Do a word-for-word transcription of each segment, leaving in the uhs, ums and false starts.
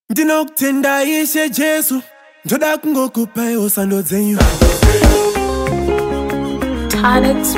Ndinokutenda Ishe Jesu, ndoda kungokupa osando dzenyu. Alex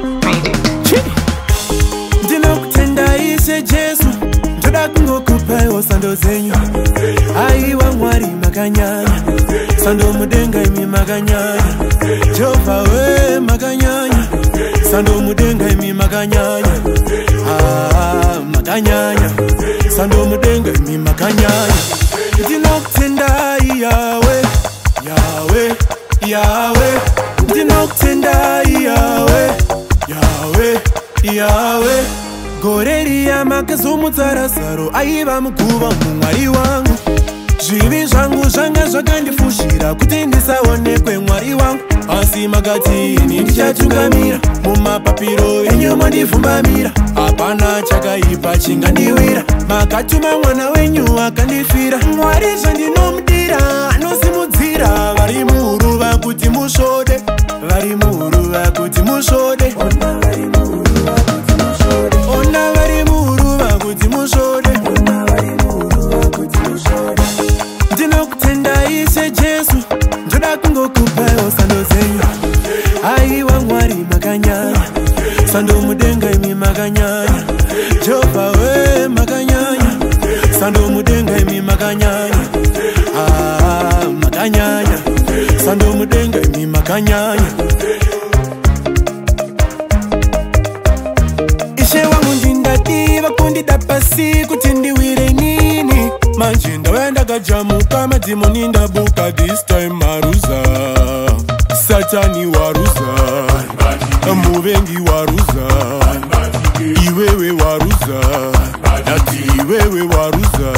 Ndinokutenda Ishe Jesu, ndoda kungokupa osando dzenyu. Aiwa Mwari makanyanya, sando mudenga imi makanyanya. Jehova we makanyanya, sando mudenga imi makanyanya. Ah makanyanya, sando mudenga imi makanyanya. Ndinokutenda Yahweh, Yahweh, Yahweh. Ndinokutenda Yahweh, Yahweh, Yahweh. Goreri yamakazomutsa Lazaro aiva muguva muMwari wangu. Zvivi zvangu zvanga zvakandifushira kuti ndisaonekwe Mwari wangu. Asi makati ini ndichatungamira mumapapiro enyu mandivhumbamira. Hapana chakaipa chingandiwira, makatuma mwana wenyu akandifira. Mwari zvandinomudira anosimudzira vari muhuruva kuti musvode, vari muhuruva kuti musvode. Ona vari muhuruva kuti musvode. Ndinokutenda Ishe Jesu, ndoda kungokupa osando dzenyu. Aiwa Mwari makanyanya, sando mudenga imi makanyanya. Jehova we makanyanya, sando mudenga imi makanyanya. Ah makanyanya, sando mudenga imi makanyanya. Ishe wangu ndindativa kundida pasi kuti ndiwire nini. Manje ndawenda kajamuka madimoni ndabuka, this time maruza. Satani waruza, muvengi waruza. Iwewe waruza, nati iwewe waruza.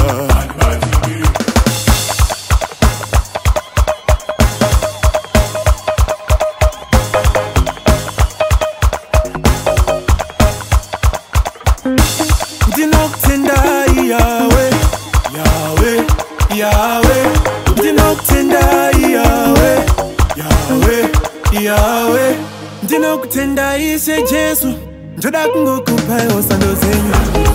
Ndinokutenda Yahweh, Yahweh, Yahweh. Ndinokutenda Yahweh, Yahweh, Yahweh. Ndinokutenda Ishe Jesu, ndoda kungokupa osando dzenyu.